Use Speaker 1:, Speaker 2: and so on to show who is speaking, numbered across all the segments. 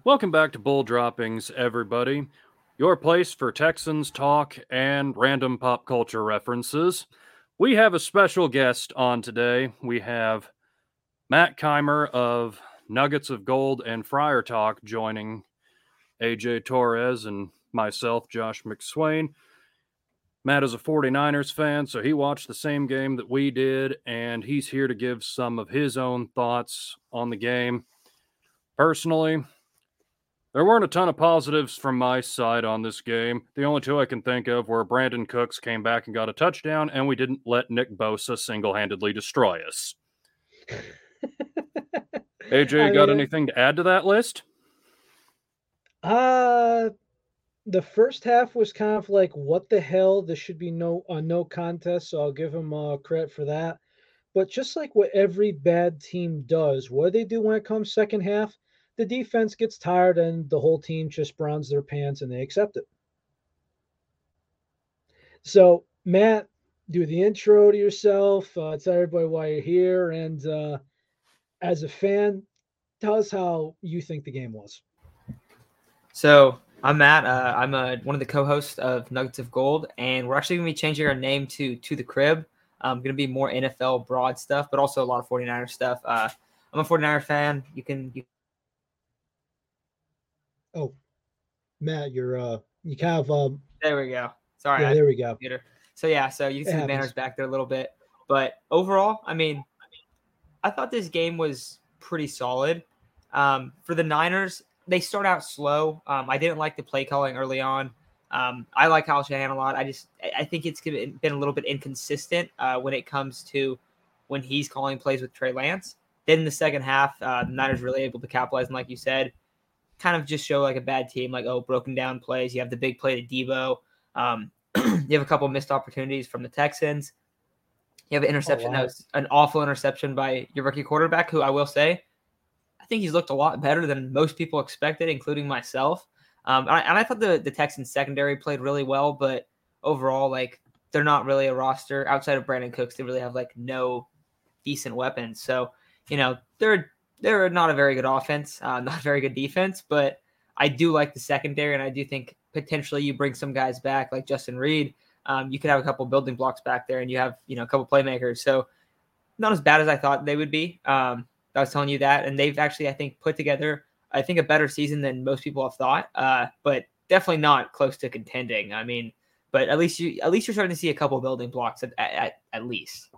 Speaker 1: Welcome back to Bull Droppings, everybody. Your place for Texans talk and random pop culture references. We have a special guest on today. We have Matt Keimer of Nuggets of Gold and Friar Talk joining AJ Torres and myself, Josh McSwain. Matt is a 49ers fan, so he watched the same game that we did, and he's here to give some of his own thoughts on the game. Personally, there weren't a ton of positives from my side on this game. The only two I can think of were Brandon Cooks came back and got a touchdown, and we didn't let Nick Bosa single-handedly destroy us. AJ, got anything to add to that list?
Speaker 2: The first half was kind of like, what the hell? This should be no contest, so I'll give him credit for that. But just like what every bad team does, what do they do when it comes second half? The defense gets tired and the whole team just browns their pants and they accept it. So, Matt, do the intro to yourself. Tell everybody why you're here. And as a fan, tell us how you think the game was.
Speaker 3: So, I'm Matt. I'm one of the co-hosts of Nuggets of Gold, and we're actually going to be changing our name to the Crib. Going to be more NFL broad stuff, but also a lot of 49er stuff. I'm a 49er fan.
Speaker 2: Oh, Matt, you kind of
Speaker 3: There we go. Sorry.
Speaker 2: Yeah, there we go.
Speaker 3: So you can see the banners back there a little bit. But overall, I mean, I thought this game was pretty solid. For the Niners, they start out slow. I didn't like the play calling early on. I like Kyle Shanahan a lot. I think it's been a little bit inconsistent when it comes to when he's calling plays with Trey Lance. Then in the second half, the Niners really able to capitalize, and like you said, kind of just show like a bad team, like, broken down plays. You have the big play to Debo. You have a couple missed opportunities from the Texans. You have an interception that was an awful interception by your rookie quarterback, who I will say, I think he's looked a lot better than most people expected, including myself. And I thought the Texans secondary played really well, but overall, like, they're not really a roster outside of Brandon Cooks. They really have like no decent weapons. So, they're not a very good offense, not a very good defense, but I do like the secondary, and I do think potentially you bring some guys back like Justin Reed. You could have a couple building blocks back there, and you have a couple playmakers. So not as bad as I thought they would be. I was telling you that, and they've actually, I think, put together, a better season than most people have thought. But definitely not close to contending. I mean, but at least you're starting to see a couple building blocks at least.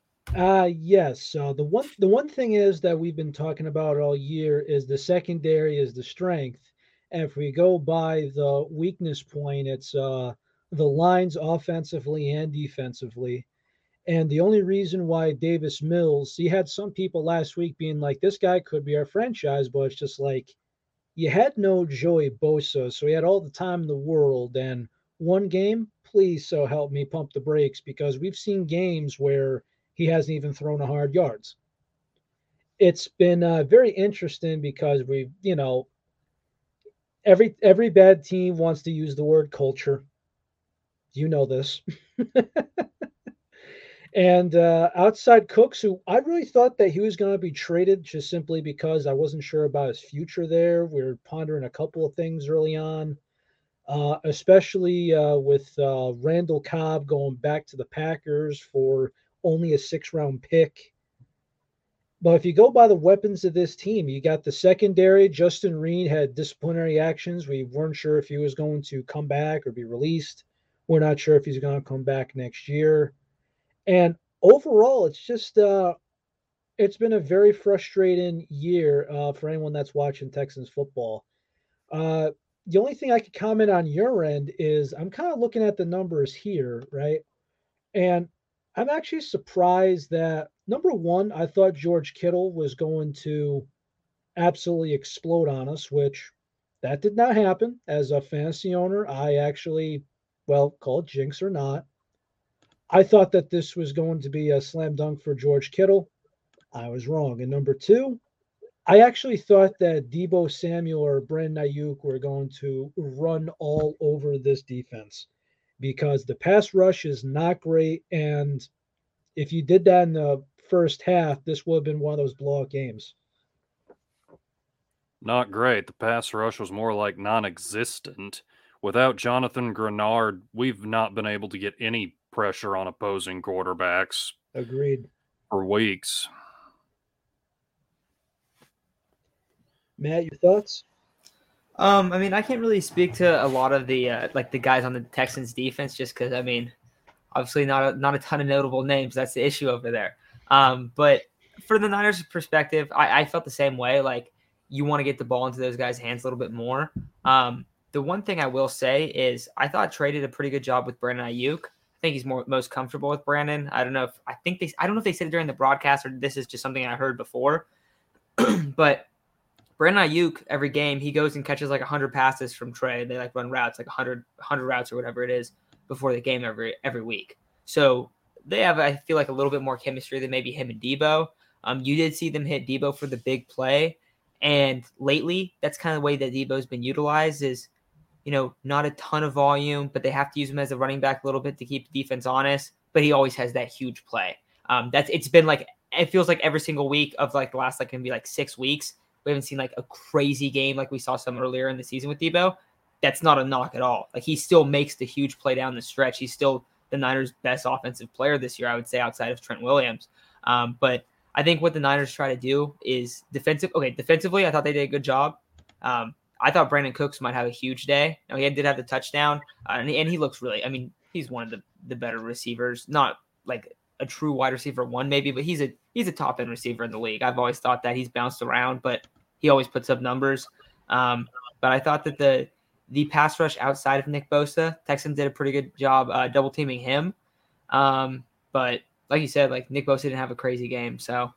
Speaker 2: Yes. The one thing is that we've been talking about all year is the secondary is the strength. And if we go by the weakness point, it's the lines offensively and defensively. And the only reason why Davis Mills, he had some people last week being like, this guy could be our franchise, but it's just like, you had no Joey Bosa, so he had all the time in the world. And one game, please, so help me pump the brakes, because we've seen games where he hasn't even thrown 100 yards. It's been very interesting because we've, every bad team wants to use the word culture. You know this. And outside Cooks, who I really thought that he was going to be traded just simply because I wasn't sure about his future there. We were pondering a couple of things early on, especially with Randall Cobb going back to the Packers for only a 6th-round pick. But if you go by the weapons of this team, you got the secondary. Justin Reed had disciplinary actions. We weren't sure if he was going to come back or be released. We're not sure if he's going to come back next year. And overall, it's just it's been a very frustrating year for anyone that's watching Texans football. The only thing I could comment on your end is I'm kind of looking at the numbers here, right? And I'm actually surprised that, number one, I thought George Kittle was going to absolutely explode on us, which that did not happen. As a fantasy owner, I actually, call it jinx or not, I thought that this was going to be a slam dunk for George Kittle. I was wrong. And number two, I actually thought that Debo Samuel or Brandon Ayuk were going to run all over this defense because the pass rush is not great. And if you did that in the first half, this would have been one of those blowout games.
Speaker 1: Not great. The pass rush was more like non-existent. Without Jonathan Grenard, we've not been able to get any pressure on opposing quarterbacks.
Speaker 2: Agreed.
Speaker 1: For weeks.
Speaker 2: Matt, your thoughts?
Speaker 3: I mean, I can't really speak to a lot of the the guys on the Texans defense just because, I mean, obviously not a ton of notable names. That's the issue over there. But for the Niners' perspective, I felt the same way. Like, you want to get the ball into those guys' hands a little bit more. The one thing I will say is I thought Trey did a pretty good job with Brandon Ayuk. I think he's most comfortable with Brandon. I don't know if they said it during the broadcast or this is just something I heard before. But Brandon Ayuk, every game, he goes and catches like 100 passes from Trey. They like run routes, like 100 routes or whatever it is before the game every week. So they have, I feel like, a little bit more chemistry than maybe him and Debo. You did see them hit Debo for the big play. And lately, that's kind of the way that Debo's been utilized is, not a ton of volume, but they have to use him as a running back a little bit to keep the defense honest. But he always has that huge play. It's been like, it feels like every single week of like the last, like, maybe like 6 weeks, we haven't seen like a crazy game like we saw some earlier in the season with Debo. That's not a knock at all. Like, he still makes the huge play down the stretch. He's still the Niners' best offensive player this year, I would say, outside of Trent Williams. But I think what the Niners try to do is defensively, I thought they did a good job. I thought Brandon Cooks might have a huge day. Now, he did have the touchdown, and he looks really, I mean, he's one of the better receivers, not like a true wide receiver one maybe, but he's a top end receiver in the league. I've always thought that. He's bounced around, but he always puts up numbers. But I thought that the pass rush outside of Nick Bosa, Texans did a pretty good job double teaming him. But like you said, like, Nick Bosa didn't have a crazy game. So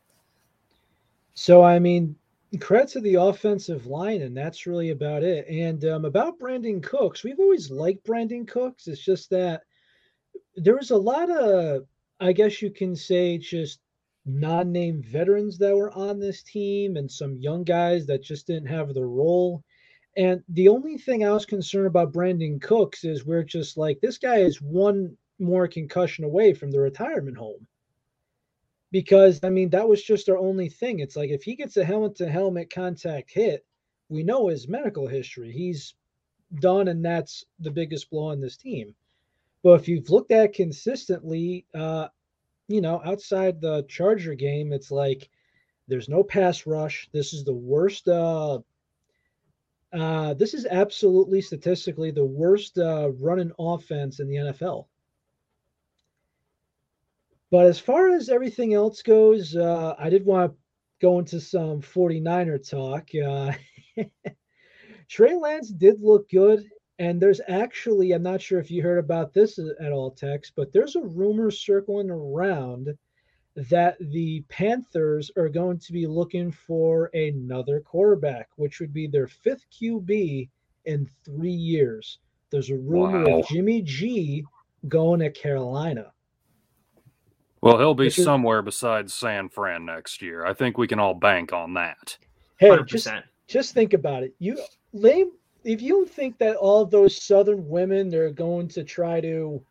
Speaker 2: I mean, credit to the offensive line, and that's really about it. And about Brandon Cooks, we've always liked Brandon Cooks. It's just that there was a lot of, I guess you can say, just non-name veterans that were on this team and some young guys that just didn't have the role. And the only thing I was concerned about Brandon Cooks is we're just like, this guy is one more concussion away from the retirement home. Because, I mean, that was just our only thing. It's like, if he gets a helmet-to-helmet contact hit, we know his medical history. He's done, and that's the biggest blow on this team. But if you've looked at consistently, outside the Charger game, it's like there's no pass rush. This is the worst. This is absolutely statistically the worst running offense in the NFL. But as far as everything else goes, I did want to go into some 49er talk. Trey Lance did look good. And there's actually, I'm not sure if you heard about this at all, Tex, but there's a rumor circling around that the Panthers are going to be looking for another quarterback, which would be their 5th QB in 3 years. There's a rumor of Jimmy G going to Carolina.
Speaker 1: Well, he'll be somewhere besides San Fran next year. I think we can all bank on that.
Speaker 2: Hey, 100%. Just think about it. If you don't think that all those Southern women are going to try to,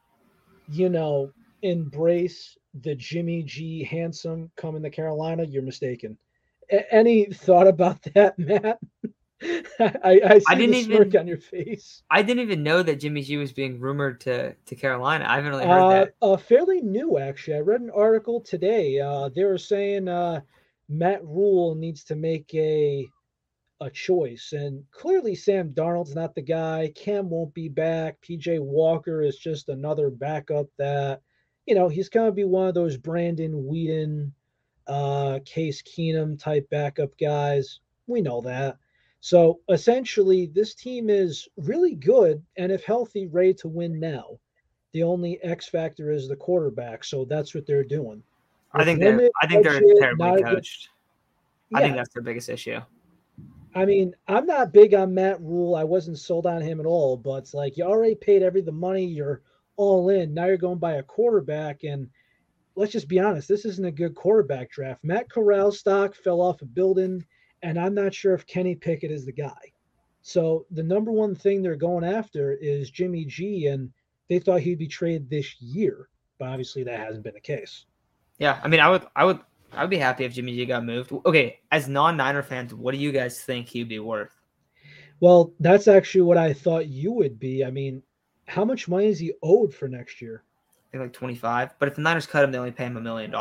Speaker 2: embrace the Jimmy G handsome coming to Carolina, you're mistaken. Any thought about that, Matt? I see the smirk on your face.
Speaker 3: I didn't even know that Jimmy G was being rumored to Carolina. I haven't really heard that.
Speaker 2: Fairly new, actually. I read an article today. They were saying Matt Rule needs to make a choice, and clearly Sam Darnold's not the guy. Cam won't be back. PJ Walker is just another backup that, he's going to be one of those Brandon Whedon, Case Keenum type backup guys. We know that. So essentially this team is really good, and if healthy, ready to win now. The only X factor is the quarterback, so that's what they're doing.
Speaker 3: I think they're terribly coached. I think that's their biggest issue.
Speaker 2: I mean, I'm not big on Matt Rule. I wasn't sold on him at all, but it's like, you already paid the money. You're all in. Now you're going by a quarterback, and let's just be honest, this isn't a good quarterback draft. Matt Corral's stock fell off a building, and I'm not sure if Kenny Pickett is the guy. So the number one thing they're going after is Jimmy G, and they thought he'd be traded this year, but obviously that hasn't been the case.
Speaker 3: Yeah, I mean, I would I'd be happy if Jimmy G got moved. Okay, as non-Niner fans, what do you guys think he'd be worth?
Speaker 2: Well, that's actually what I thought you would be. I mean, how much money is he owed for next year?
Speaker 3: I think like 25. But if the Niners cut him, they only pay him $1 million.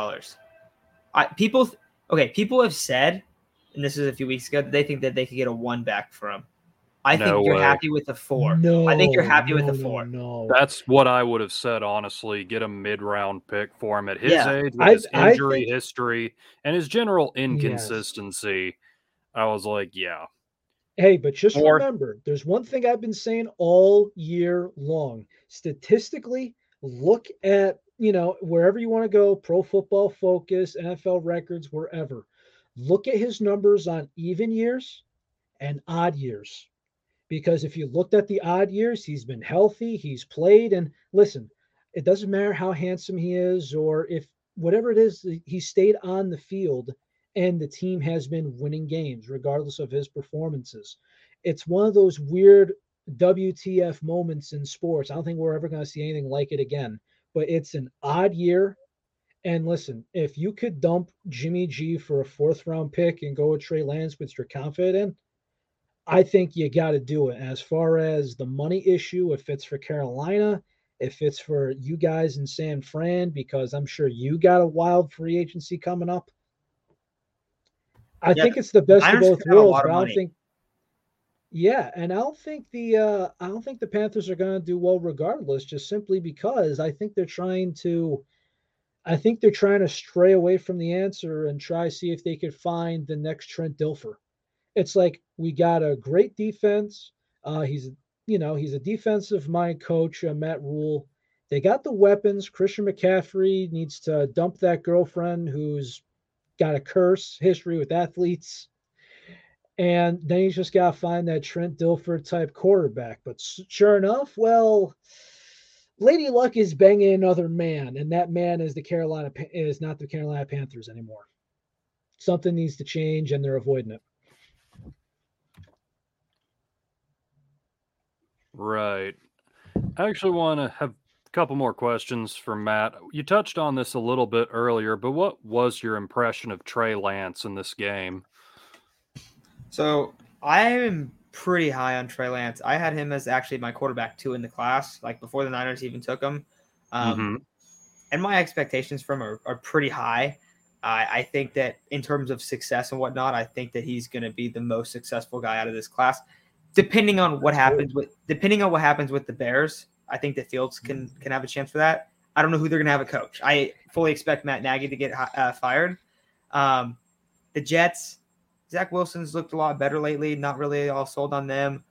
Speaker 3: People have said, and this is a few weeks ago, that they think that they could get a 1 back for him. I think you're happy with the 4.
Speaker 2: No,
Speaker 3: I think you're happy with the 4.
Speaker 2: No.
Speaker 1: That's what I would have said, honestly. Get a mid-round pick for him at his age, with his injury history, and his general inconsistency. Yes. I was like, yeah.
Speaker 2: Hey, but just remember, there's one thing I've been saying all year long. Statistically, look at, wherever you want to go, Pro Football Focus, NFL records, wherever. Look at his numbers on even years and odd years. Because if you looked at the odd years, he's been healthy, he's played, and listen, it doesn't matter how handsome he is or if whatever it is, he stayed on the field and the team has been winning games regardless of his performances. It's one of those weird WTF moments in sports. I don't think we're ever going to see anything like it again, but it's an odd year. And listen, if you could dump Jimmy G for a 4th round pick and go with Trey Lance, which you're confident in, I think you got to do it. As far as the money issue, if it's for Carolina, if it's for you guys in San Fran, because I'm sure you got a wild free agency coming up. I think it's the best of both worlds, but I don't think. Yeah, and I don't think the Panthers are going to do well regardless, just simply because I think they're trying to stray away from the answer and try to see if they could find the next Trent Dilfer. It's like we got a great defense. He's a defensive mind coach, Matt Rule. They got the weapons. Christian McCaffrey needs to dump that girlfriend who's got a curse history with athletes. And then he's just got to find that Trent Dilfer type quarterback. But sure enough, well, Lady Luck is banging another man, and that man is not the Carolina Panthers anymore. Something needs to change, and they're avoiding it.
Speaker 1: Right. I actually want to have a couple more questions for Matt. You touched on this a little bit earlier, but what was your impression of Trey Lance in this game?
Speaker 3: So I am pretty high on Trey Lance. I had him as actually my quarterback 2 in the class, like before the Niners even took him. And my expectations from him are pretty high. I think that in terms of success and whatnot, I think that he's going to be the most successful guy out of this class. Depending on what happens with the Bears, I think that Fields can have a chance for that. I don't know who they're going to have a coach. I fully expect Matt Nagy to get fired. The Jets, Zach Wilson's looked a lot better lately. Not really all sold on them.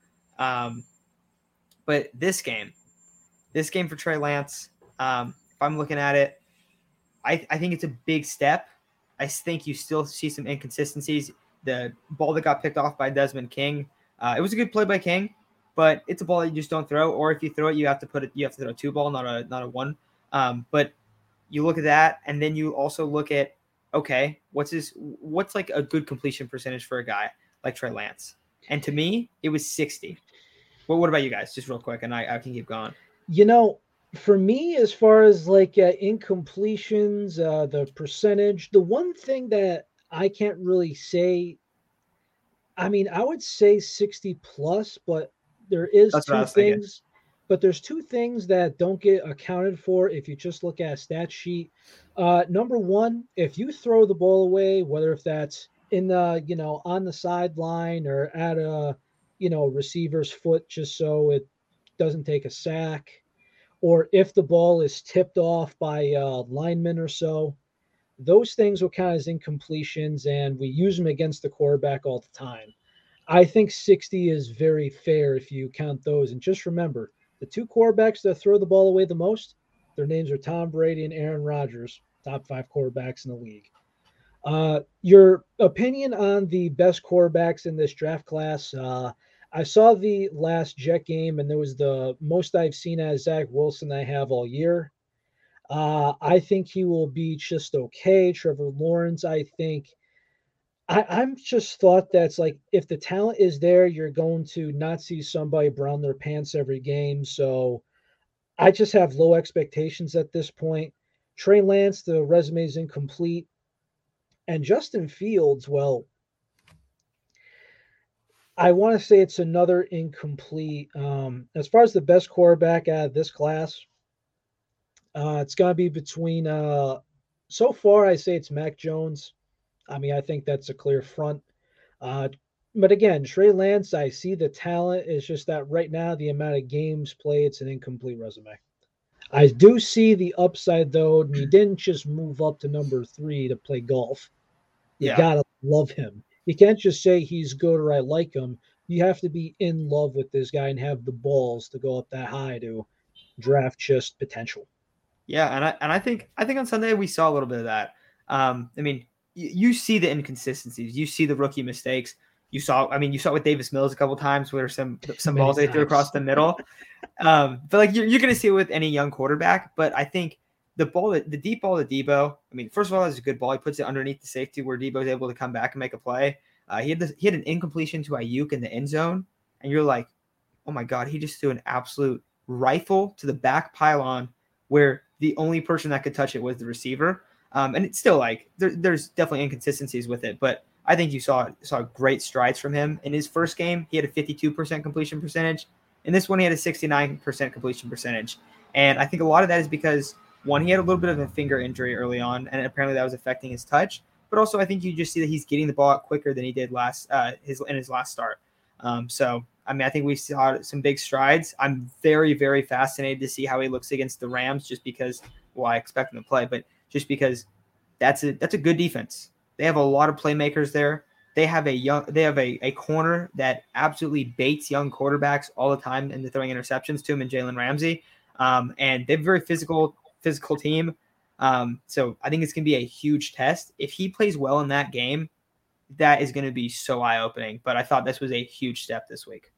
Speaker 3: But this game for Trey Lance, if I'm looking at it, I think it's a big step. I think you still see some inconsistencies. The ball that got picked off by Desmond King, it was a good play by King, but it's a ball that you just don't throw. Or if you throw it, you have to throw a 2 ball, not a 1. But you look at that, and then you also look at, okay, what's like a good completion percentage for a guy like Trey Lance? And to me, it was 60. Well, what about you guys? Just real quick, and I can keep going.
Speaker 2: For me, as far as like incompletions, the percentage, the one thing that I can't really say, I mean, I would say 60 plus, but there's two things that don't get accounted for if you just look at a stat sheet. Number one, if you throw the ball away, whether if that's in the, on the sideline or at a, receiver's foot, just so it doesn't take a sack, or if the ball is tipped off by a lineman or so, those things will count as incompletions, and we use them against the quarterback all the time. I think 60 is very fair if you count those. And just remember, the 2 quarterbacks that throw the ball away the most, their names are Tom Brady and Aaron Rodgers, top 5 quarterbacks in the league. Your opinion on the best quarterbacks in this draft class? I saw the last Jet game, and there was the most I've seen as Zach Wilson I have all year. I think he will be just okay. Trevor Lawrence, I think. I'm just thought that's like, if the talent is there, you're going to not see somebody brown their pants every game. So I just have low expectations at this point. Trey Lance, the resume is incomplete. And Justin Fields, well, I want to say it's another incomplete. As far as the best quarterback out of this class, it's going to be between. So far, I say it's Mac Jones. I mean, I think that's a clear front. Uh, but again, Trey Lance, I see the talent. It's just that right now, the amount of games played, it's an incomplete resume. I do see the upside though, and he didn't just move up to number 3 to play golf. You gotta love him. You can't just say he's good or I like him. You have to be in love with this guy and have the balls to go up that high to draft just potential.
Speaker 3: Yeah, and I think on Sunday we saw a little bit of that. I mean, you see the inconsistencies, you see the rookie mistakes. You saw it with Davis Mills a couple times where some balls they threw across the middle. But like you're going to see it with any young quarterback. But I think the deep ball to Debo. I mean, first of all, that's a good ball. He puts it underneath the safety where Debo is able to come back and make a play. He had an incompletion to Ayuk in the end zone, and you're like, oh my god, he just threw an absolute rifle to the back pylon where the only person that could touch it was the receiver. And it's still like there's definitely inconsistencies with it, but I think you saw great strides from him. In his first game, he had a 52% completion percentage. In this one, he had a 69% completion percentage. And I think a lot of that is because, one, he had a little bit of a finger injury early on, and apparently that was affecting his touch. But also, I think you just see that he's getting the ball out quicker than he did in his last start. So, I mean, I think we saw some big strides. I'm very, very fascinated to see how he looks against the Rams, just because, well, I expect him to play, but just because that's a good defense. They have a lot of playmakers there. They have a corner that absolutely baits young quarterbacks all the time into throwing interceptions to him and Jalen Ramsey. And they have a very physical team. So I think it's going to be a huge test. If he plays well in that game, that is going to be so eye-opening. But I thought this was a huge step this week.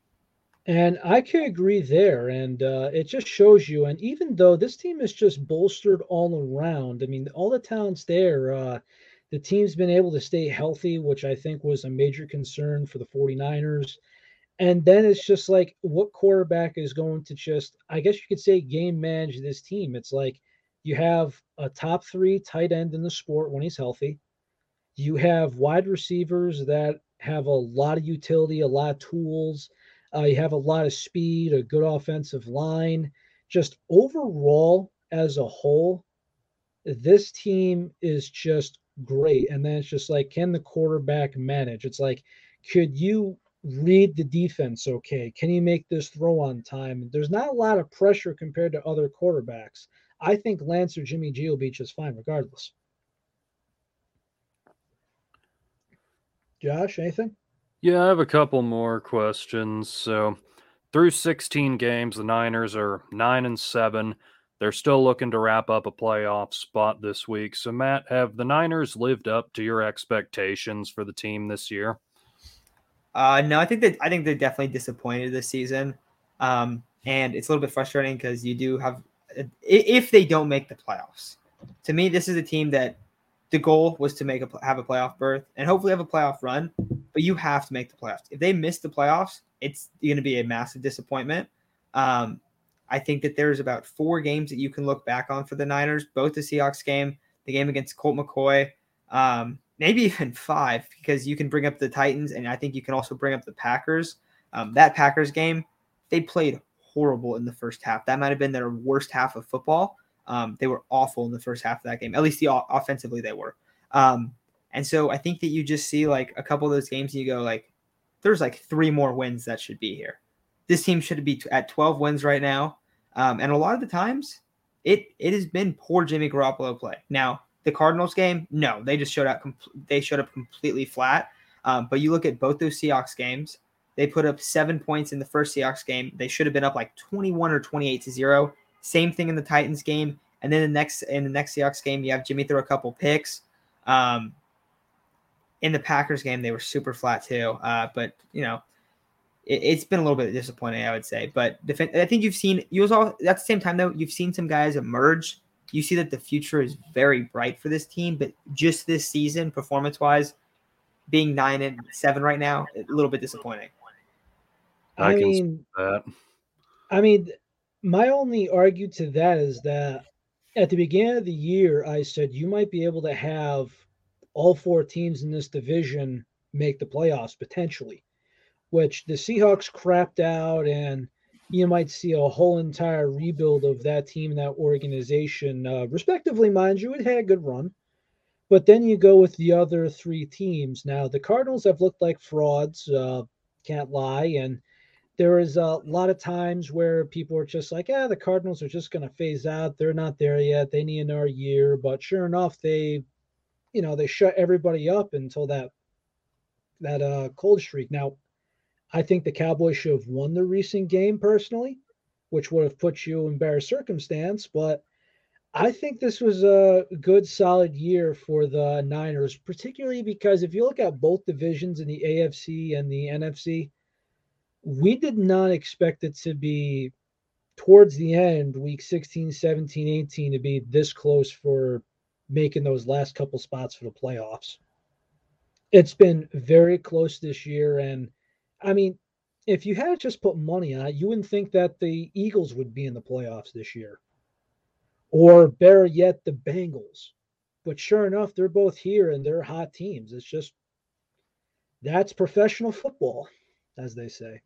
Speaker 2: And I can agree there. And it just shows you, and even though this team is just bolstered all around, I mean, all the talent's there. The team's been able to stay healthy, which I think was a major concern for the 49ers. And then it's just like, what quarterback is going to just, I guess you could say, game manage this team? It's like you have a top 3 tight end in the sport when he's healthy. You have wide receivers that have a lot of utility, a lot of tools. You have a lot of speed, a good offensive line. Just overall, as a whole, this team is just great. And then it's just like, can the quarterback manage? It's like, could you read the defense okay? Can you make this throw on time? There's not a lot of pressure compared to other quarterbacks. I think Lance or Jimmy G will be just fine regardless. Josh, anything?
Speaker 1: Yeah, I have a couple more questions. So, through 16 games, the Niners are 9-7. They're still looking to wrap up a playoff spot this week. So, Matt, have the Niners lived up to your expectations for the team this year?
Speaker 3: No, I think they definitely disappointed this season, and it's a little bit frustrating because you do have, if they don't make the playoffs. To me, this is a team that the goal was to have a playoff berth and hopefully have a playoff run, but you have to make the playoffs. If they miss the playoffs, it's going to be a massive disappointment. I think that there's about 4 games that you can look back on for the Niners, both the Seahawks game, the game against Colt McCoy, maybe even 5, because you can bring up the Titans, and I think you can also bring up the Packers. That Packers game, they played horrible in the first half. That might have been their worst half of football. They were awful in the first half of that game. At least offensively they were. And so I think that you just see like a couple of those games and you go like, there's like 3 more wins that should be here. This team should be at 12 wins right now. And a lot of the times it has been poor Jimmy Garoppolo play. Now, the Cardinals game, no, they just showed up completely flat. But you look at both those Seahawks games, they put up 7 points in the first Seahawks game. They should have been up like 21 or 28-0. Same thing in the Titans game. And then in the next Seahawks game, you have Jimmy throw a couple picks. In the Packers game, they were super flat too. But, you know, it's been a little bit disappointing, I would say. But I think at the same time, though, you've seen some guys emerge. You see that the future is very bright for this team. But just this season, performance-wise, being 9-7 right now, a little bit disappointing.
Speaker 2: I mean, my only argue to that is that at the beginning of the year, I said you might be able to have all 4 teams in this division make the playoffs potentially, which the Seahawks crapped out, and you might see a whole entire rebuild of that team and that organization, respectively, mind you. It had a good run. But then you go with the other 3 teams. Now, the Cardinals have looked like frauds, can't lie. And there is a lot of times where people are just like, the Cardinals are just going to phase out. They're not there yet. They need another year. But sure enough, they shut everybody up until that cold streak. Now, I think the Cowboys should have won the recent game personally, which would have put you in better circumstance. But I think this was a good, solid year for the Niners, particularly because if you look at both divisions in the AFC and the NFC, we did not expect it to be towards the end, week 16, 17, 18, to be this close for making those last couple spots for the playoffs. It's been very close this year. And I mean, if you had just put money on it, you wouldn't think that the Eagles would be in the playoffs this year. Or better yet, the Bengals. But sure enough, they're both here and they're hot teams. It's just, that's professional football, as they say.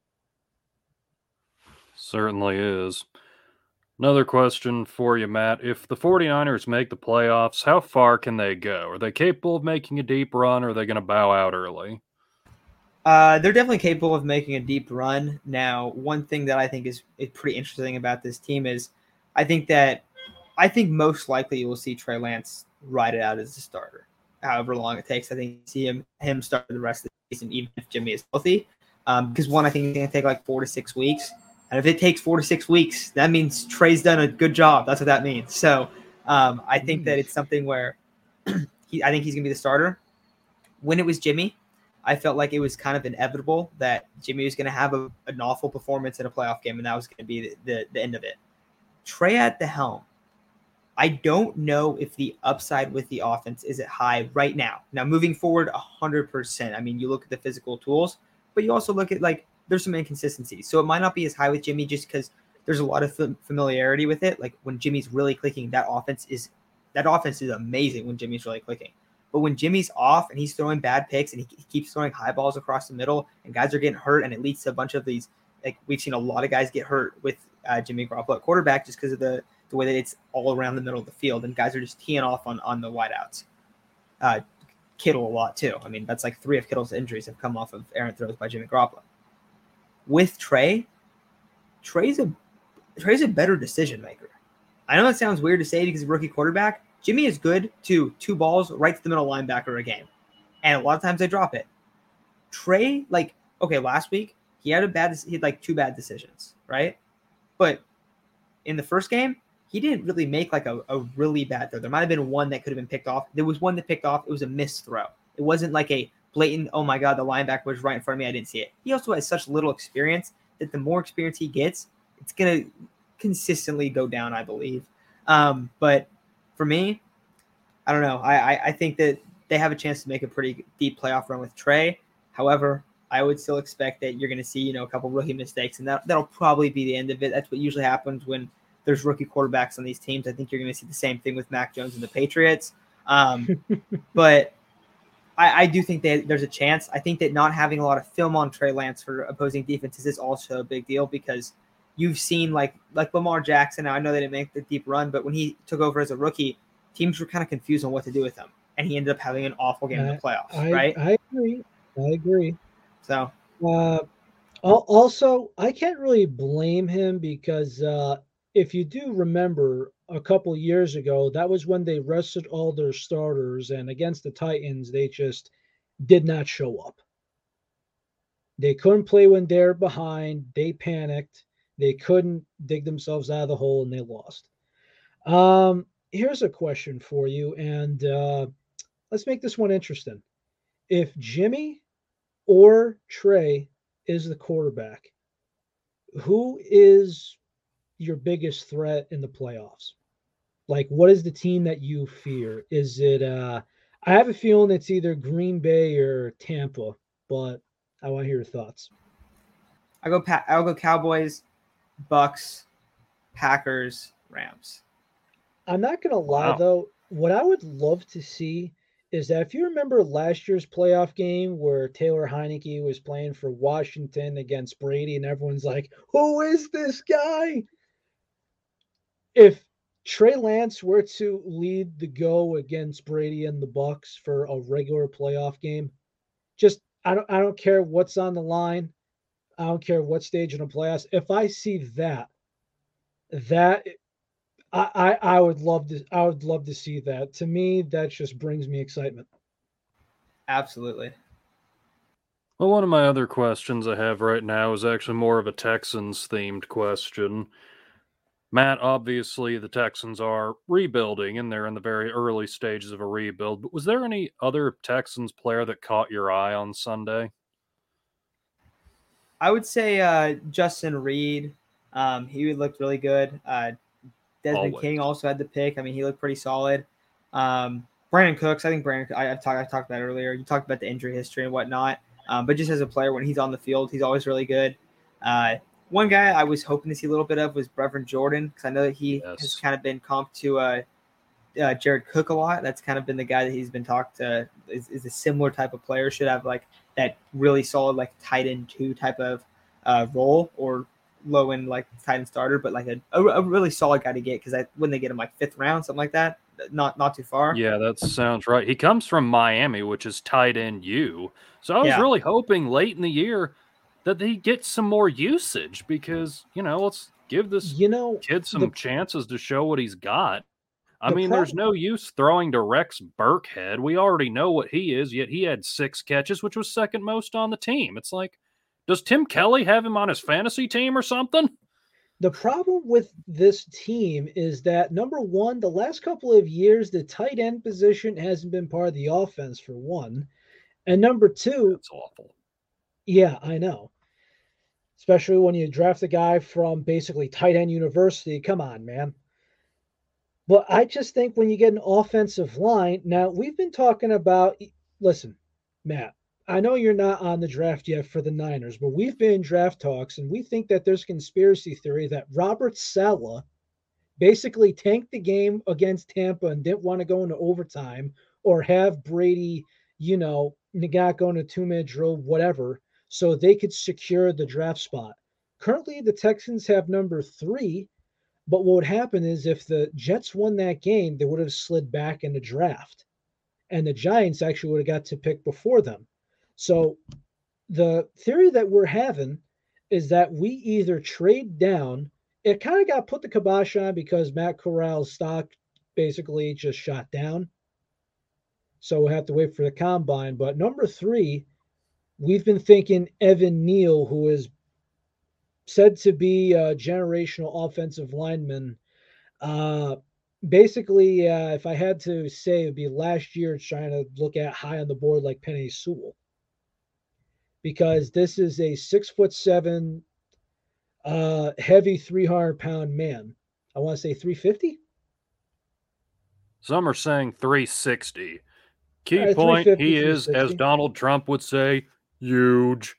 Speaker 1: Certainly is. Another question for you, Matt. If the 49ers make the playoffs, how far can they go? Are they capable of making a deep run, or are they going to bow out early?
Speaker 3: They're definitely capable of making a deep run. Now, one thing that I think is pretty interesting about this team is I think most likely you will see Trey Lance ride it out as a starter, however long it takes. I think you see him start the rest of the season, even if Jimmy is healthy. Because one, I think it's going to take like 4 to 6 weeks. And if it takes 4 to 6 weeks, that means Trey's done a good job. That's what that means. So I think that it's something where I think he's going to be the starter. When it was Jimmy, I felt like it was kind of inevitable that Jimmy was going to have an awful performance in a playoff game, and that was going to be the end of it. Trey at the helm. I don't know if the upside with the offense is at high right now. Now, moving forward, 100%. I mean, you look at the physical tools, but you also look at, like, there's some inconsistencies. So it might not be as high with Jimmy just because there's a lot of familiarity with it. Like, when Jimmy's really clicking, that offense is amazing when Jimmy's really clicking. But when Jimmy's off and he's throwing bad picks and he keeps throwing high balls across the middle and guys are getting hurt, and it leads to a bunch of these, like, we've seen a lot of guys get hurt with Jimmy Garoppolo at quarterback just because of the way that it's all around the middle of the field and guys are just teeing off on the wideouts. Kittle a lot too. I mean, that's like 3 of Kittle's injuries have come off of errant throws by Jimmy Garoppolo. With Trey's a better decision maker. I know that sounds weird to say because he's a rookie quarterback. Jimmy is good to 2 balls right to the middle linebacker a game. And a lot of times they drop it. Trey, last week, he had 2 bad decisions, right? But in the first game, he didn't really make like a really bad throw. There might have been one that could have been picked off. There was one that picked off. It was a missed throw. It wasn't like a blatant, oh my God, the linebacker was right in front of me. I didn't see it. He also has such little experience that the more experience he gets, it's going to consistently go down, I believe. But for me, I don't know. I think that they have a chance to make a pretty deep playoff run with Trey. However, I would still expect that you're going to see, a couple rookie mistakes, and that'll probably be the end of it. That's what usually happens when there's rookie quarterbacks on these teams. I think you're going to see the same thing with Mac Jones and the Patriots. But I do think that there's a chance. I think that not having a lot of film on Trey Lance for opposing defenses is also a big deal because you've seen like Lamar Jackson. Now, I know they didn't make the deep run, but when he took over as a rookie, teams were kind of confused on what to do with him. And he ended up having an awful game in the playoffs, right?
Speaker 2: I agree.
Speaker 3: So,
Speaker 2: also, I can't really blame him because if you do remember a couple years ago, that was when they rested all their starters, and against the Titans, they just did not show up. They couldn't play when they're behind. They panicked. They couldn't dig themselves out of the hole, and they lost. Here's a question for you, and let's make this one interesting. If Jimmy or Trey is the quarterback, who is your biggest threat in the playoffs? Like, what is the team that you fear? Is it I have a feeling it's either Green Bay or Tampa, but I want to hear your thoughts.
Speaker 3: I'll go Cowboys, Bucks, Packers, Rams.
Speaker 2: I'm not going to lie, though. What I would love to see is that if you remember last year's playoff game where Taylor Heineke was playing for Washington against Brady, and everyone's like, who is this guy? If Trey Lance were to lead the go against Brady and the Bucks for a regular playoff game, just I don't care what's on the line. I don't care what stage in the playoffs. If I see that I would love to see that. To me, that just brings me excitement.
Speaker 3: Absolutely.
Speaker 1: Well, one of my other questions I have right now is actually more of a Texans themed question. Matt, obviously the Texans are rebuilding and they're in the very early stages of a rebuild, but was there any other Texans player that caught your eye on Sunday?
Speaker 3: I would say Justin Reed. He looked really good. Desmond
Speaker 1: Always.
Speaker 3: King also had the pick. I mean, he looked pretty solid. Brandon Cooks, I think I talked about earlier. You talked about the injury history and whatnot. But just as a player, when he's on the field, he's always really good. One guy I was hoping to see a little bit of was Brevin Jordan, because I know that he has kind of been comped to Jared Cook a lot. That's kind of been the guy that he's been talked to. Is a similar type of player, should have like that really solid like tight end 2 type of role, or low end like tight end starter, but like a really solid guy to get, because when they get him like 5th round, something like that, not too far.
Speaker 1: Yeah, that sounds right. He comes from Miami, which is tight end U. So I was really hoping late in the year that he gets some more usage, because, let's give this kid some chances to show what he's got. I mean, there's no use throwing to Rex Burkhead. We already know what he is, yet he had 6 catches, which was second most on the team. It's like, does Tim Kelly have him on his fantasy team or something?
Speaker 2: The problem with this team is that, number one, the last couple of years, the tight end position hasn't been part of the offense, for one. And number two,
Speaker 1: that's awful.
Speaker 2: Yeah, I know. Especially when you draft a guy from basically tight end university. Come on, man. But I just think when you get an offensive line, now we've been talking about, listen, Matt, I know you're not on the draft yet for the Niners, but we've been in draft talks, and we think that there's conspiracy theory that Robert Saleh basically tanked the game against Tampa and didn't want to go into overtime, or have Brady, not going to 2-minute drill, whatever, so they could secure the draft spot. Currently, the Texans have number 3, but what would happen is if the Jets won that game, they would have slid back in the draft, and the Giants actually would have got to pick before them. So the theory that we're having is that we either trade down. It kind of got put the kibosh on because Matt Corral's stock basically just shot down. So we'll have to wait for the combine. But number 3, we've been thinking Evan Neal, who is said to be a generational offensive lineman. Basically, if I had to say, it would be last year trying to look at high on the board like Penei Sewell. Because this is a 6'7", heavy 300-pound man. I want to say 350.
Speaker 1: Some are saying 360. Key point, he is, as Donald Trump would say, huge.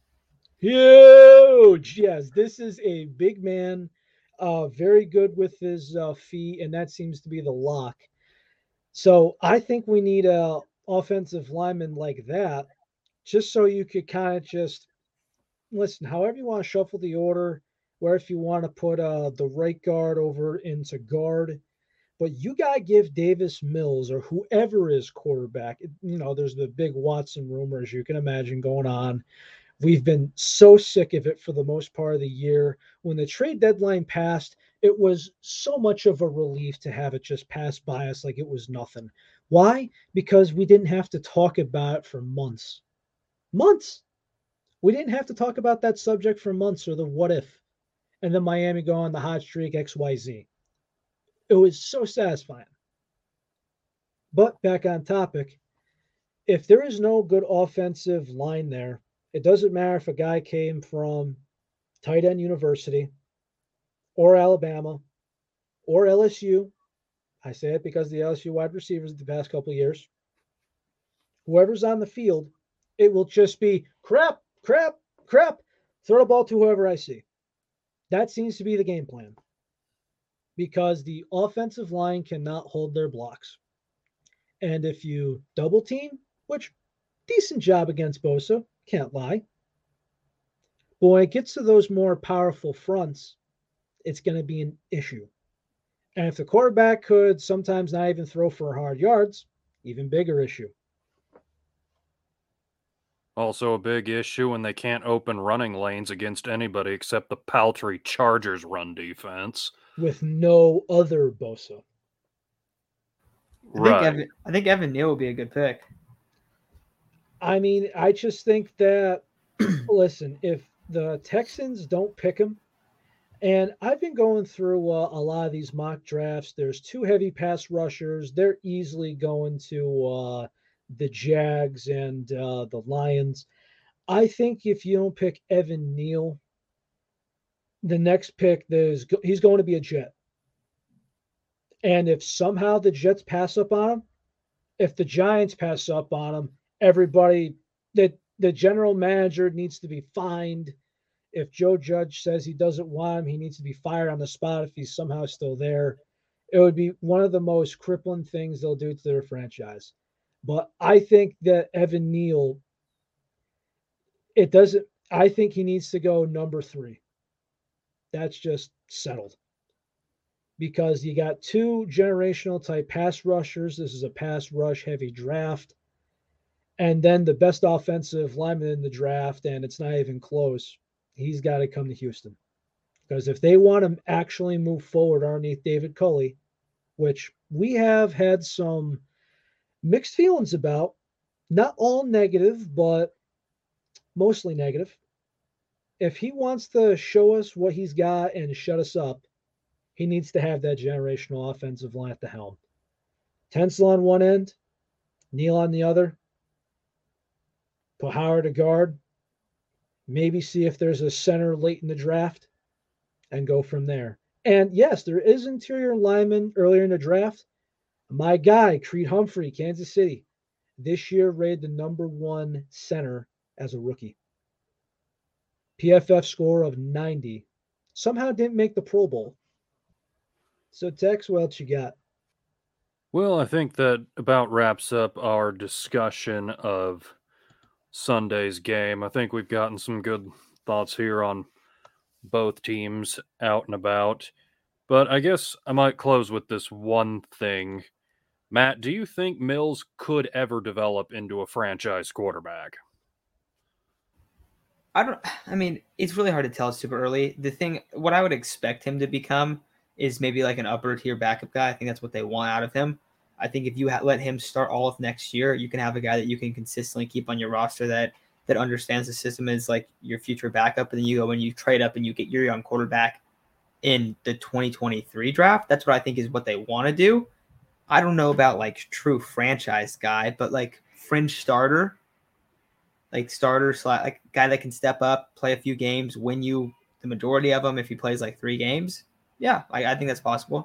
Speaker 2: Huge. Yes, this is a big man, very good with his feet, and that seems to be the lock. So I think we need a offensive lineman like that, just so you could kind of just listen, however you want to shuffle the order, where if you want to put the right guard over into guard, but you got to give Davis Mills or whoever is quarterback. There's the big Watson rumors you can imagine going on. We've been so sick of it for the most part of the year. When the trade deadline passed, it was so much of a relief to have it just pass by us like it was nothing. Why? Because we didn't have to talk about it for months. Months. We didn't have to talk about that subject for months, or the what if, and then Miami go on the hot streak XYZ. It was so satisfying. But back on topic, if there is no good offensive line there, it doesn't matter if a guy came from tight end university or Alabama or LSU. I say it because the LSU wide receivers the past couple of years. Whoever's on the field, it will just be crap. Throw the ball to whoever I see. That seems to be the game plan, because the offensive line cannot hold their blocks. And if you double team, which decent job against Bosa, can't lie. But when it gets to those more powerful fronts, it's going to be an issue. And if the quarterback could sometimes not even throw for hard yards, even bigger issue.
Speaker 1: Also, a big issue when they can't open running lanes against anybody except the paltry Chargers run defense.
Speaker 2: With no other Bosa.
Speaker 1: Right.
Speaker 3: I think Evan Neal will be a good pick.
Speaker 2: I mean, I just think that, listen, if the Texans don't pick him, and I've been going through a lot of these mock drafts. There's two heavy pass rushers. They're easily going to the Jags and the Lions. I think if you don't pick Evan Neal, the next pick he's going to be a Jet. And if somehow the Jets pass up on him, if the Giants pass up on him, everybody that the general manager needs to be fined. If Joe Judge says he doesn't want him, he needs to be fired on the spot if he's somehow still there. It would be one of the most crippling things they'll do to their franchise. But I think that Evan Neal, I think he needs to go number 3. That's just settled. Because you got two generational type pass rushers. This is a pass rush heavy draft. And then the best offensive lineman in the draft, and it's not even close. He's got to come to Houston. Because if they want to actually move forward underneath David Culley, which we have had some mixed feelings about, not all negative, but mostly negative. If he wants to show us what he's got and shut us up, he needs to have that generational offensive line at the helm. Tencel on one end, Neal on the other. Put Howard at guard. Maybe see if there's a center late in the draft and go from there. And yes, there is interior lineman earlier in the draft. My guy, Creed Humphrey, Kansas City, this year rated the number 1 center as a rookie. PFF score of 90. Somehow didn't make the Pro Bowl. So, Tex, what else you got?
Speaker 1: Well, I think that about wraps up our discussion of Sunday's game. I think we've gotten some good thoughts here on both teams out and about. But I guess I might close with this one thing. Matt, do you think Mills could ever develop into a franchise quarterback?
Speaker 3: I mean, it's really hard to tell super early. What I would expect him to become is maybe like an upper tier backup guy. I think that's what they want out of him. I think if you let him start all of next year, you can have a guy that you can consistently keep on your roster that understands the system as like your future backup. And then you go and you trade up and you get your young quarterback in the 2023 draft. That's what I think is what they want to do. I don't know about like true franchise guy, but like fringe starter, like like guy that can step up, play a few games, win you the majority of them if he plays like 3 games. Yeah, I think that's possible.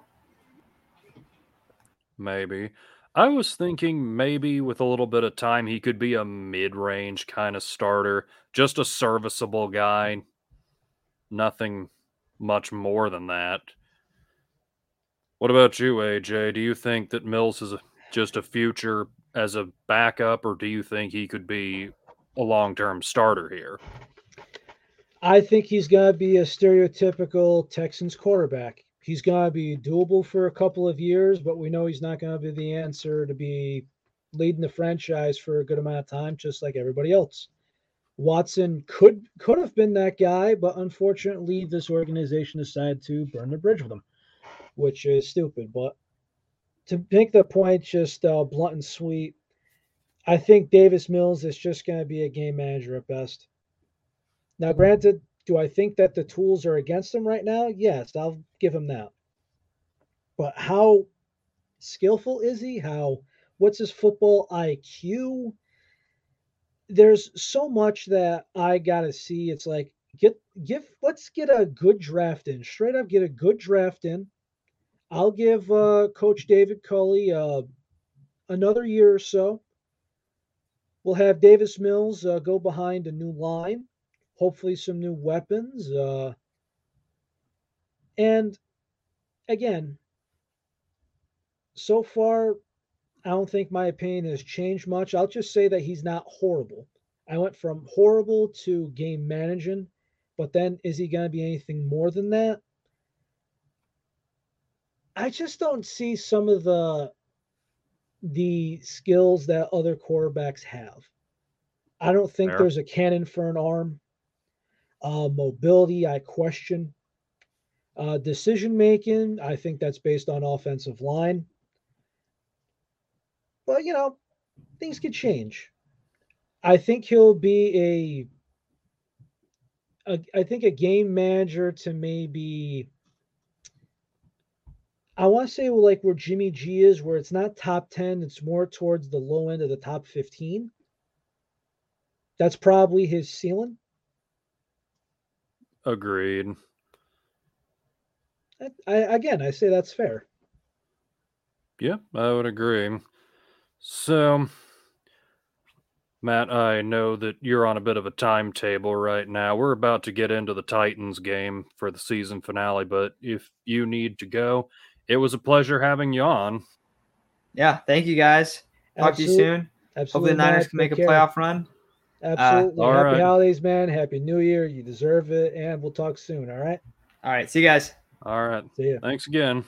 Speaker 1: Maybe. I was thinking maybe with a little bit of time he could be a mid-range kind of starter, just a serviceable guy. Nothing much more than that. What about you, AJ? Do you think that Mills is just a future as a backup, or do you think he could be a long-term starter here?
Speaker 2: I think he's going to be a stereotypical Texans quarterback. He's going to be doable for a couple of years, but we know he's not going to be the answer to be leading the franchise for a good amount of time, just like everybody else. Watson could have been that guy, but unfortunately, this organization decided to burn the bridge with him, which is stupid. But to make the point just blunt and sweet, I think Davis Mills is just going to be a game manager at best. Now, granted, do I think that the tools are against him right now? Yes, I'll give him that. But how skillful is he? What's his football IQ? There's so much that I gotta see. It's like let's get a good draft in. Straight up get a good draft in. I'll give Coach David Culley another year or so. We'll have Davis Mills go behind a new line. Hopefully some new weapons. And again, so far, I don't think my opinion has changed much. I'll just say that he's not horrible. I went from horrible to game managing, but then is he going to be anything more than that? I just don't see some of the skills that other quarterbacks have. I don't think
Speaker 1: Fair.
Speaker 2: there's a cannon for an arm. Mobility, I question. Decision making, I think that's based on offensive line. But things could change. I think he'll be I think a game manager to maybe I want to say like where Jimmy G is, where it's not top 10, it's more towards the low end of the top 15. That's probably his ceiling.
Speaker 1: Agreed.
Speaker 2: I say that's fair.
Speaker 1: Yeah, I would agree. So, Matt, I know that you're on a bit of a timetable right now. We're about to get into the Titans game for the season finale, but if you need to go, it was a pleasure having you on.
Speaker 3: Yeah, thank you guys. Talk to you soon.
Speaker 2: Absolutely.
Speaker 3: Hopefully the Niners can make a playoff run.
Speaker 2: Absolutely. Happy holidays, man. Happy New Year. You deserve it. And we'll talk soon. All right.
Speaker 3: All right. See you guys.
Speaker 1: All right.
Speaker 2: See ya.
Speaker 1: Thanks again.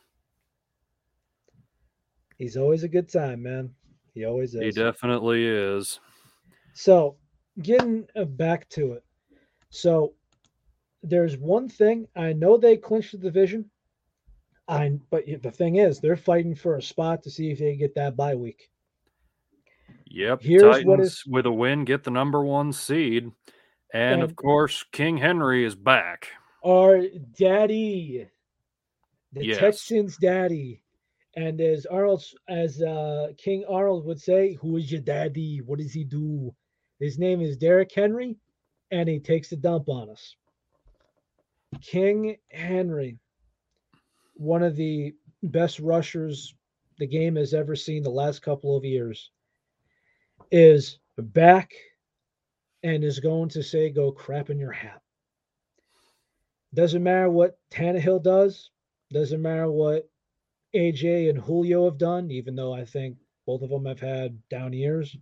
Speaker 2: He's always a good time, man. He always is.
Speaker 1: He definitely is.
Speaker 2: So, getting back to it. So, there's one thing. I know they clinched the division. But the thing is, they're fighting for a spot to see if they get that bye week.
Speaker 1: Yep.
Speaker 2: Here's
Speaker 1: Titans,
Speaker 2: what is
Speaker 1: with a win, get the number 1 seed. And of course, King Henry is back.
Speaker 2: Our daddy. The
Speaker 1: Yes.
Speaker 2: Texans' daddy. And as King Arnold would say, who is your daddy? What does he do? His name is Derrick Henry, and he takes a dump on us. King Henry, one of the best rushers the game has ever seen the last couple of years, is back and is going to say, go crap in your hat. Doesn't matter what Tannehill does. Doesn't matter what AJ and Julio have done, even though I think both of them have had down years.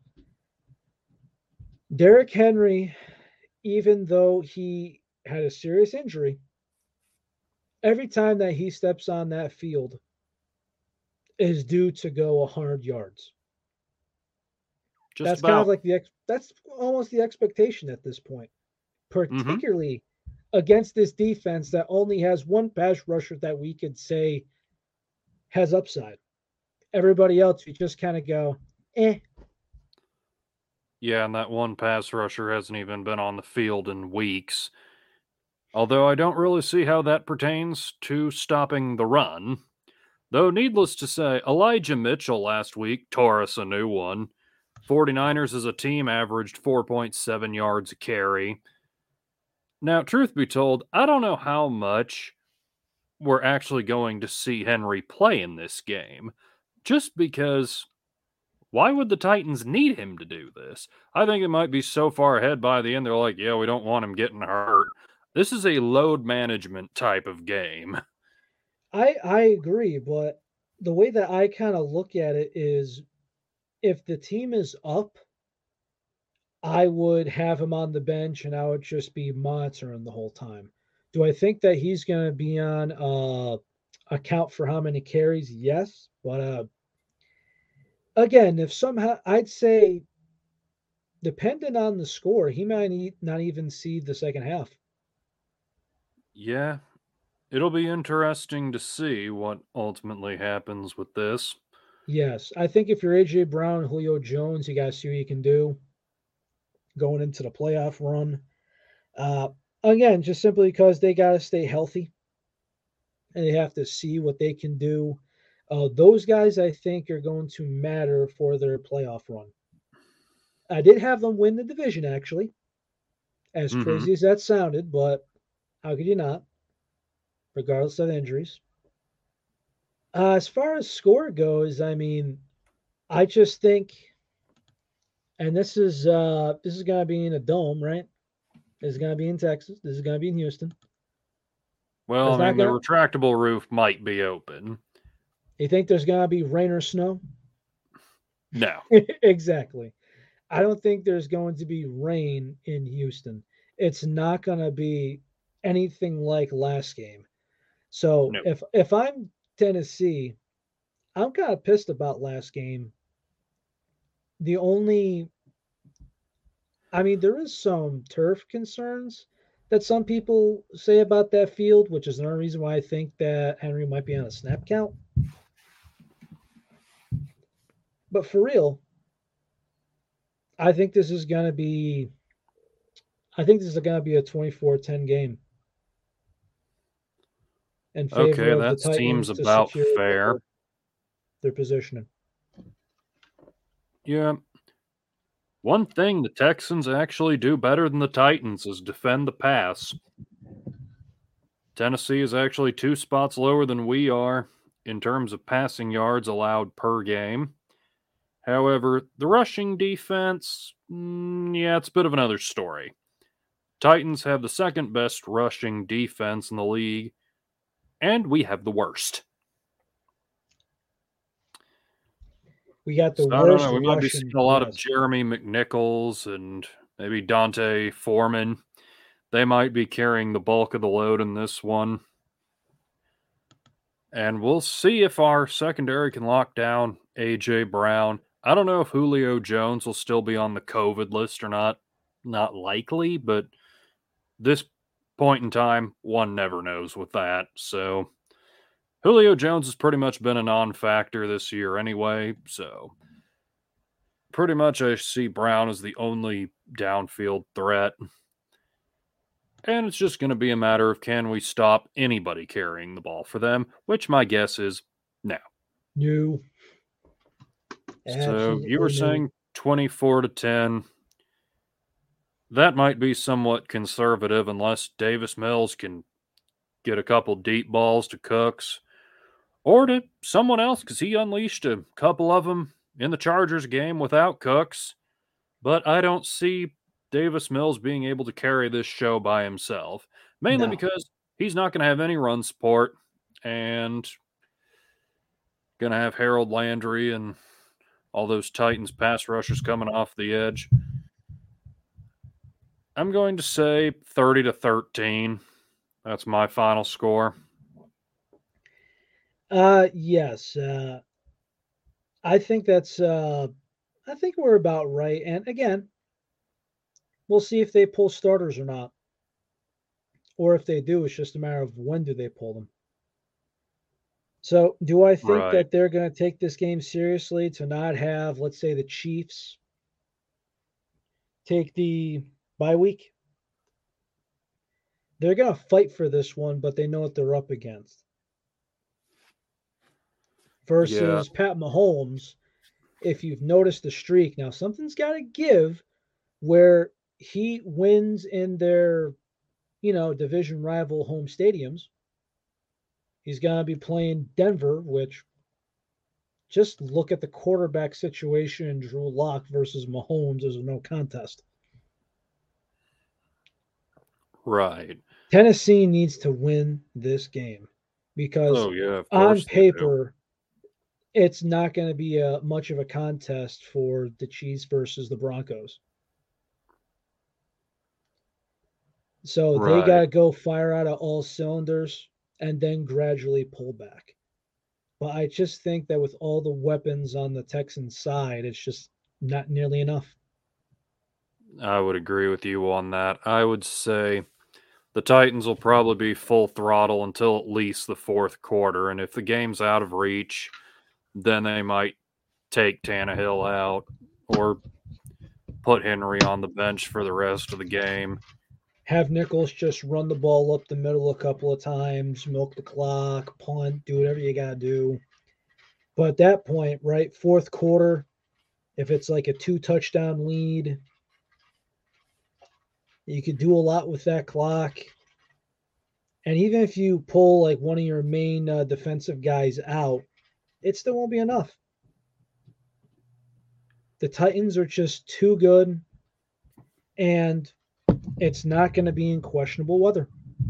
Speaker 2: Derrick Henry, even though he had a serious injury, every time that he steps on that field is due to go 100 yards. That's kind of like that's almost the expectation at this point, particularly against this defense that only has one pass rusher that we could say has upside. Everybody else, we just kind of go, eh.
Speaker 1: Yeah, and that one pass rusher hasn't even been on the field in weeks. Although I don't really see how that pertains to stopping the run. Though, needless to say, Elijah Mitchell last week tore us a new one. 49ers as a team averaged 4.7 yards a carry. Now, truth be told, I don't know how much we're actually going to see Henry play in this game. Just because, why would the Titans need him to do this? I think it might be so far ahead by the end, they're like, yeah, we don't want him getting hurt. This is a load management type of game.
Speaker 2: I agree, but the way that I kind of look at it is if the team is up, I would have him on the bench and I would just be monitoring the whole time. Do I think that he's going to be on account for how many carries? Yes. But again, if somehow I'd say, depending on the score, he might not even see the second half.
Speaker 1: Yeah, it'll be interesting to see what ultimately happens with this.
Speaker 2: Yes, I think if you're A.J. Brown, Julio Jones, you got to see what you can do going into the playoff run. Again, just simply because they got to stay healthy and they have to see what they can do. Those guys, I think, are going to matter for their playoff run. I did have them win the division, actually, as crazy as that sounded, but how could you not, regardless of injuries? As far as score goes, I mean, I just think, and this is going to be in a dome, right? This is going to be in Texas. This is going to be in Houston.
Speaker 1: Well, I mean, the retractable roof might be open.
Speaker 2: You think there's going to be rain or snow?
Speaker 1: No.
Speaker 2: Exactly. I don't think there's going to be rain in Houston. It's not going to be anything like last game. So
Speaker 1: No.
Speaker 2: if I'm Tennessee, I'm kind of pissed about last game. The only, I mean, there is some turf concerns that some people say about that field, which is another reason why I think that Henry might be on a snap count. But for real, I think this is going to be I think this is going to be a 24-10 game in favor
Speaker 1: Okay,
Speaker 2: of the
Speaker 1: that seems
Speaker 2: Titans to
Speaker 1: about
Speaker 2: secure
Speaker 1: fair.
Speaker 2: their positioning.
Speaker 1: Yeah. One thing the Texans actually do better than the Titans is defend the pass. Tennessee is actually 2 spots lower than we are in terms of passing yards allowed per game. However, the rushing defense, yeah, it's a bit of another story. Titans have the second best rushing defense in the league, and we have the worst.
Speaker 2: We got the
Speaker 1: So, I don't
Speaker 2: worst
Speaker 1: know. We might be
Speaker 2: Russian.
Speaker 1: seeing a lot of
Speaker 2: Yes.
Speaker 1: Jeremy McNichols and maybe Dante Foreman. They might be carrying the bulk of the load in this one. And we'll see if our secondary can lock down A.J. Brown. I don't know if Julio Jones will still be on the COVID list or not. Not likely, but this point in time, one never knows with that. So Julio Jones has pretty much been a non-factor this year anyway. So pretty much I see Brown as the only downfield threat. And it's just going to be a matter of can we stop anybody carrying the ball for them, which my guess is no.
Speaker 2: No.
Speaker 1: So you were
Speaker 2: Absolutely no.
Speaker 1: saying 24-10. That might be somewhat conservative unless Davis Mills can get a couple deep balls to Cooks or to someone else because he unleashed a couple of them in the Chargers game without Cooks. But I don't see Davis Mills being able to carry this show by himself, mainly
Speaker 2: No.
Speaker 1: because he's not going to have any run support and going to have Harold Landry and all those Titans pass rushers coming off the edge. I'm going to say 30-13. That's my final score.
Speaker 2: Yes. I think that's I think we're about right. And again, we'll see if they pull starters or not. Or if they do, it's just a matter of when do they pull them. So, do I think
Speaker 1: Right.
Speaker 2: that they're going to take this game seriously to not have, let's say, the Chiefs take the bye week? They're going to fight for this one, but they know what they're up against. Versus Pat Mahomes, if you've noticed the streak, now something's got to give where he wins in their, division rival home stadiums. He's going to be playing Denver, which just look at the quarterback situation in Drew Lock versus Mahomes is a no contest.
Speaker 1: Right.
Speaker 2: Tennessee needs to win this game because on paper, it's not going to be much of a contest for the Chiefs versus the Broncos. So they got to go fire out of all cylinders and then gradually pull back. But I just think that with all the weapons on the Texans side, it's just not nearly enough.
Speaker 1: I would agree with you on that. I would say the Titans will probably be full throttle until at least the fourth quarter. And if the game's out of reach, then they might take Tannehill out or put Henry on the bench for the rest of the game.
Speaker 2: Have Nichols just run the ball up the middle a couple of times, milk the clock, punt, do whatever you got to do. But at that point, right, fourth quarter, if it's like a 2-touchdown lead, you could do a lot with that clock. And even if you pull like one of your main defensive guys out, it still won't be enough. The Titans are just too good, and it's not going to be in questionable weather.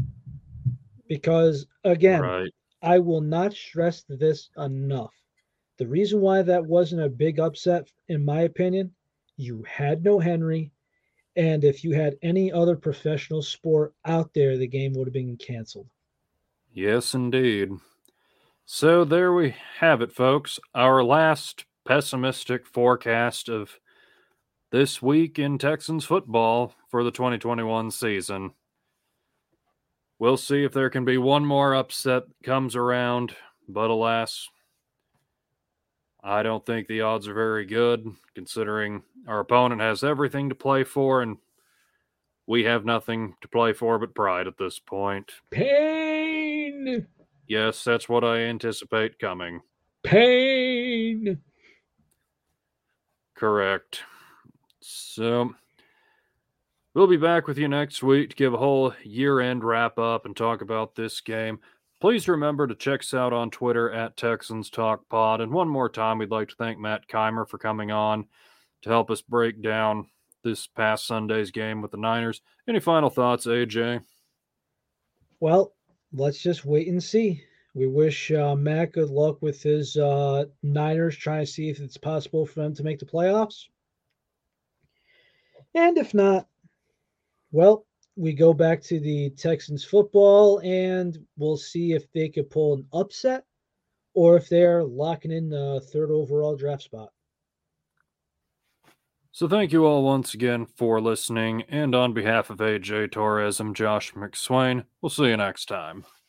Speaker 2: Because, again, I will not stress this enough. The reason why that wasn't a big upset, in my opinion, you had no Henry. And if you had any other professional sport out there, the game would have been canceled.
Speaker 1: Yes, indeed. So there we have it, folks. Our last pessimistic forecast of this week in Texans football for the 2021 season. We'll see if there can be one more upset that comes around, but alas, I don't think the odds are very good, considering our opponent has everything to play for, and we have nothing to play for but pride at this point.
Speaker 2: Pain!
Speaker 1: Yes, that's what I anticipate coming.
Speaker 2: Pain!
Speaker 1: Correct. So, we'll be back with you next week to give a whole year-end wrap-up and talk about this game. Please remember to check us out on Twitter at Texans Talk Pod. And one more time, we'd like to thank Matt Keimer for coming on to help us break down this past Sunday's game with the Niners. Any final thoughts, AJ?
Speaker 2: Well, let's just wait and see. We wish Matt good luck with his Niners, trying to see if it's possible for them to make the playoffs. And if not, well, we go back to the Texans football and we'll see if they could pull an upset or if they're locking in the third overall draft spot.
Speaker 1: So thank you all once again for listening. And on behalf of AJ Torres, I'm Josh McSwain. We'll see you next time.